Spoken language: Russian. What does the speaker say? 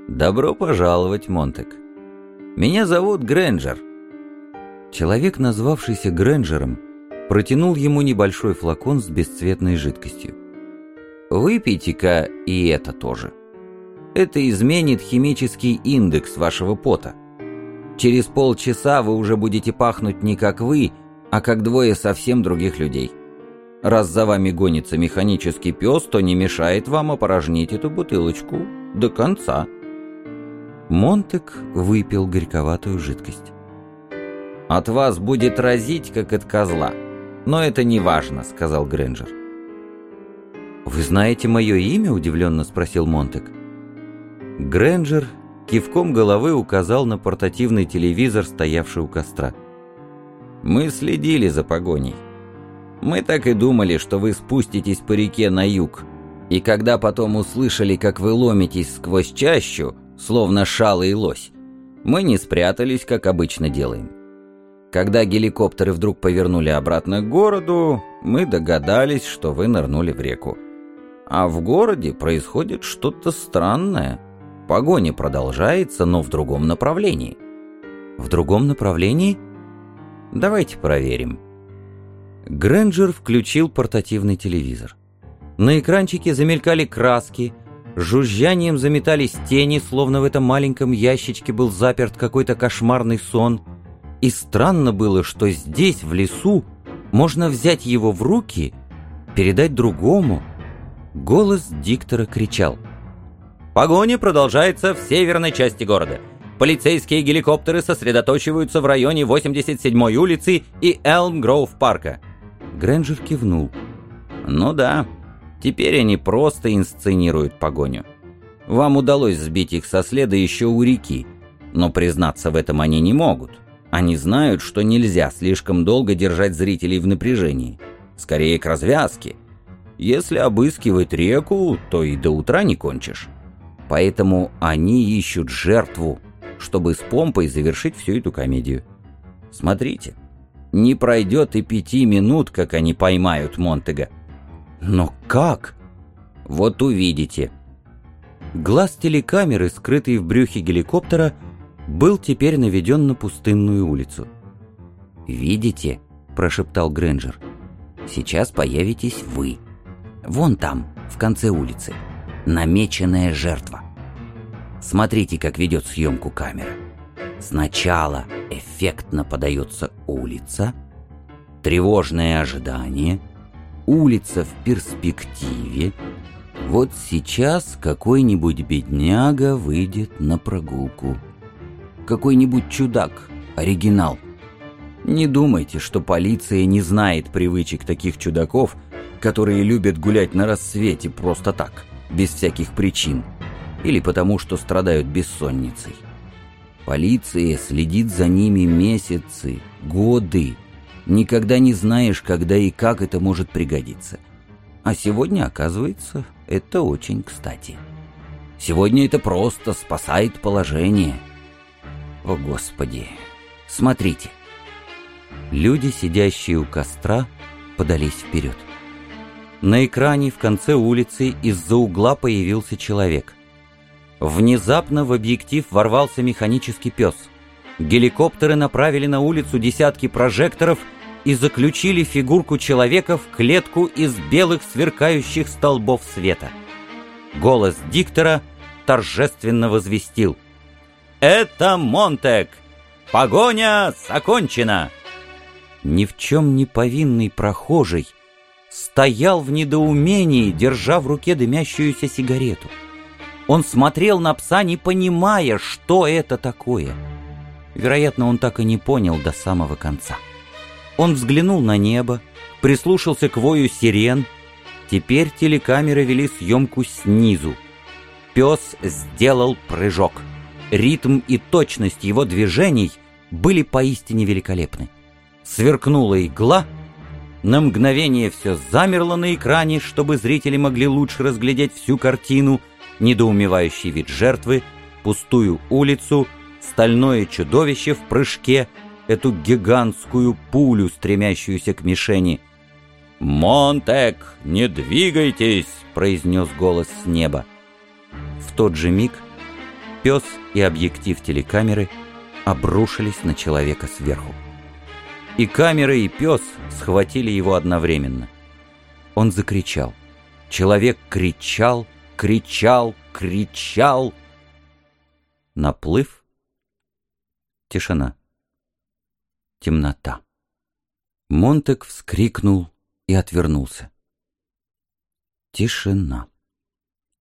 «Добро пожаловать, Монтек. Меня зовут Грэнджер». Человек, назвавшийся Грэнджером, протянул ему небольшой флакон с бесцветной жидкостью. «Выпейте-ка и это тоже. Это изменит химический индекс вашего пота. Через полчаса вы уже будете пахнуть не как вы, а как двое совсем других людей. Раз за вами гонится механический пес, то не мешает вам опорожнить эту бутылочку до конца». Монтек выпил горьковатую жидкость. «От вас будет разить, как от козла. Но это не важно», — сказал Грэнджер. «Вы знаете мое имя?» — удивленно спросил Монтек. Грэнджер кивком головы указал на портативный телевизор, стоявший у костра. «Мы следили за погоней. Мы так и думали, что вы спуститесь по реке на юг, и когда потом услышали, как вы ломитесь сквозь чащу, словно шалый лось, мы не спрятались, как обычно делаем. Когда геликоптеры вдруг повернули обратно к городу, мы догадались, что вы нырнули в реку. А в городе происходит что-то странное. Погоня продолжается, но в другом направлении». «В другом направлении?» «Давайте проверим». Грэнджер включил портативный телевизор. На экранчике замелькали краски, жужжанием заметались тени, словно в этом маленьком ящичке был заперт какой-то кошмарный сон. И странно было, что здесь, в лесу, можно взять его в руки, передать другому. Голос диктора кричал: «Погоня продолжается в северной части города. Полицейские геликоптеры сосредоточиваются в районе 87-й улицы и Элм-Гроув-парка». Грэнджер кивнул. «Ну да, теперь они просто инсценируют погоню. Вам удалось сбить их со следа еще у реки, но признаться в этом они не могут. Они знают, что нельзя слишком долго держать зрителей в напряжении. Скорее к развязке. Если обыскивать реку, то и до утра не кончишь. Поэтому они ищут жертву, чтобы с помпой завершить всю эту комедию. Смотрите, не пройдет и 5 минут, как они поймают Монтега». «Но как?» «Вот увидите». Глаз телекамеры, скрытый в брюхе геликоптера, был теперь наведен на пустынную улицу. «Видите?» – прошептал Грэнджер. «Сейчас появитесь вы. Вон там, в конце улицы. Намеченная жертва. Смотрите, как ведет съемку камера. Сначала эффектно подается улица, тревожное ожидание, улица в перспективе. Вот сейчас какой-нибудь бедняга выйдет на прогулку. Какой-нибудь чудак, оригинал. Не думайте, что полиция не знает привычек таких чудаков, которые любят гулять на рассвете просто так, без всяких причин, или потому что страдают бессонницей. Полиция следит за ними месяцы, годы. Никогда не знаешь, когда и как это может пригодиться. А сегодня, оказывается, это очень кстати. Сегодня это просто спасает положение. О, Господи! Смотрите!» Люди, сидящие у костра, подались вперед. На экране в конце улицы из-за угла появился человек. Внезапно в объектив ворвался механический пес. Геликоптеры направили на улицу десятки прожекторов и заключили фигурку человека в клетку из белых сверкающих столбов света. Голос диктора торжественно возвестил: «Это Монтек! Погоня закончена!» Ни в чем не повинный прохожий стоял в недоумении, держа в руке дымящуюся сигарету. Он смотрел на пса, не понимая, что это такое. Вероятно, он так и не понял до самого конца. Он взглянул на небо, прислушался к вою сирен. Теперь телекамеры вели съемку снизу. Пес сделал прыжок. Ритм и точность его движений были поистине великолепны. Сверкнула игла. На мгновение все замерло на экране, чтобы зрители могли лучше разглядеть всю картину: недоумевающий вид жертвы, пустую улицу, стальное чудовище в прыжке, эту гигантскую пулю, стремящуюся к мишени. «Монтек, не двигайтесь!» — произнес голос с неба. В тот же миг Пес и объектив телекамеры обрушились на человека сверху. И камера, и пес схватили его одновременно. Он закричал. Человек кричал, кричал, кричал. Наплыв. Тишина. Темнота. Монтек вскрикнул и отвернулся. Тишина.